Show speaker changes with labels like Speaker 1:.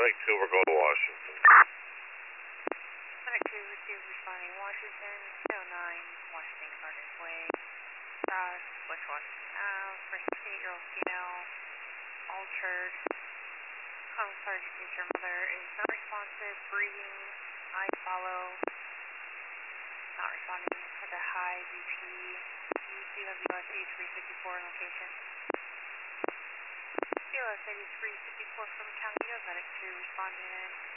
Speaker 1: Medic 2, we're going to Washington.
Speaker 2: Medic 2 with you responding Washington, 09 Washington Gardens Way, West Washington Ave, for 68-year-old female, altered. Common Sergeant is your mother is not responsive, breathing, I follow, not responding to the high BP. You do have US 8354 in location. US 8354 from County of Medic 2 responding in.